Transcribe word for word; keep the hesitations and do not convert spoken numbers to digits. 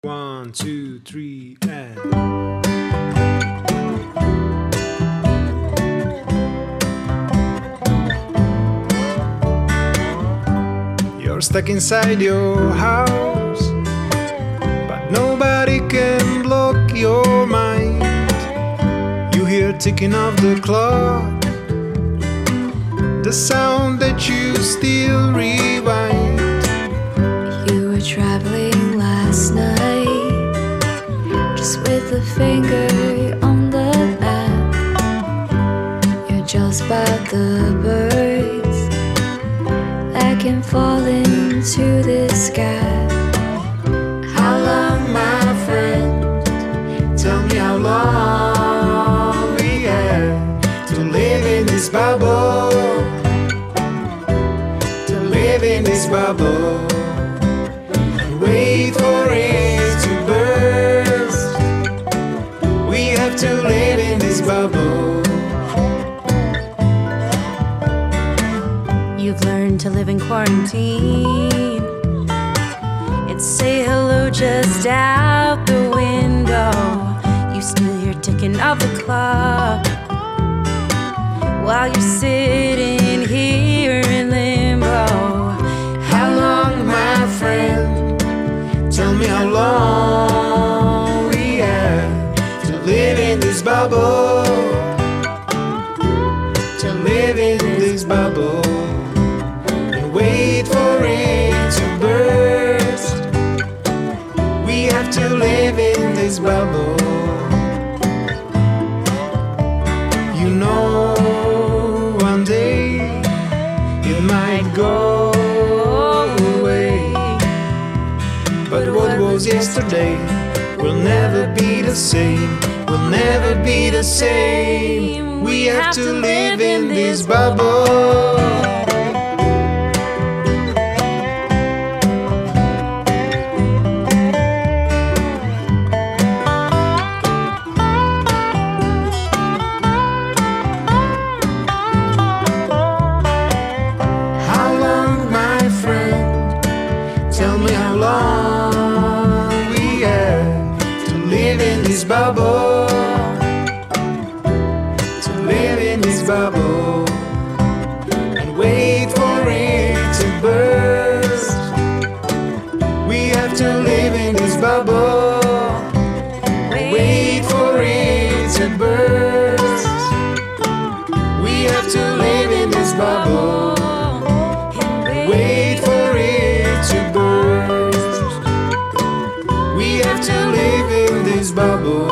One, two, three, and you're stuck inside your house, but nobody can block your mind. You hear ticking of the clock, the sound that you still rewind. You were traveling last night, just with a finger on the map. You're just about the birds that can fall into this gap. How long, my friend? Tell me how long we have to live in this bubble, to live in this bubble. Wait for it to burst. We have to live in this bubble. You've learned to live in quarantine. It's say hello just out the window. You still hear ticking of the clock while you're sitting here in limbo. How long, my friend? Tell me how long we have to live in this bubble, to live in this bubble, and wait for it to burst. We have to live in this bubble. You know, one day it might go away, but what was yesterday will never be the same, will never be the same. We have to live in this bubble. How long, my friend? Tell me how long we have to live in this bubble, to live in this bubble, and wait for it to burst. We have to live in this bubble, wait for it to burst. We have to live in this bubble, wait for it to burst. We have to live in this bubble.